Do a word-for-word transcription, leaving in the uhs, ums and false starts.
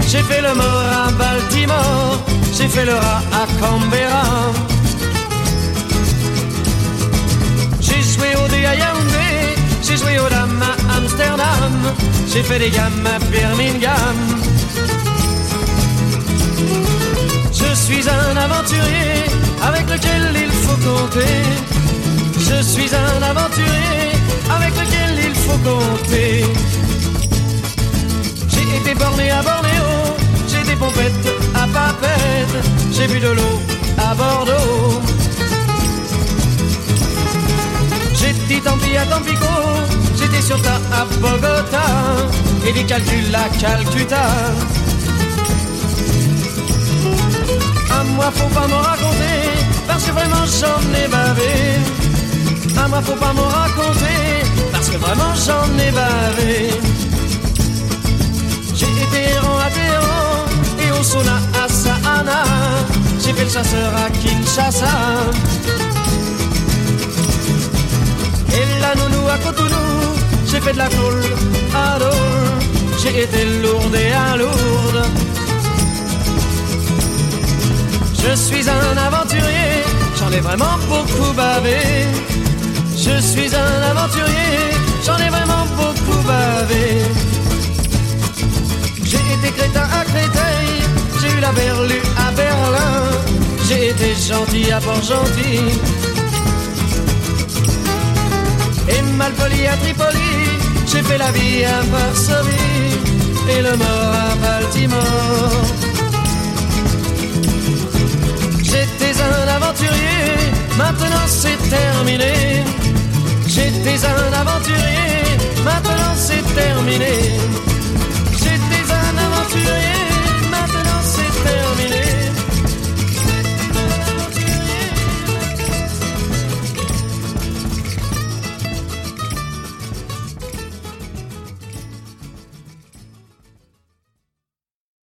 j'ai fait le mort à Baltimore, j'ai fait le rat à Canberra. J'ai joué au dé à Yaoundé, j'ai joué aux dames à Amsterdam, j'ai fait des gammes à Birmingham. Je suis un aventurier avec lequel il faut compter. Je suis un aventurier avec lequel il faut compter. J'ai été borné à Bornéo, j'ai des pompettes à Papeete, j'ai bu de l'eau à Bordeaux. J'ai dit tant pis à Tampico, j'étais sur ta à Bogota, et des calculs à Calcutta. À moi faut pas m'en raconter, parce que vraiment j'en ai bavé. À moi faut pas m'en raconter, parce que vraiment j'en ai bavé. J'ai été errant à Téhéran, et au sauna à Sahana, j'ai fait le chasseur à Kinshasa. Et la nounou à Cotonou, j'ai fait de la colle à Dole, j'ai été lourde et à Lourdes. Je suis un aventurier, j'en ai vraiment beaucoup bavé. Je suis un aventurier, j'en ai vraiment beaucoup bavé. J'ai été crétin à Créteil, j'ai eu la berlue à Berlin, j'ai été gentil à Port-Gentil. Et malpoli à Tripoli, j'ai fait la vie à Varsovie et le mort à Baltimore.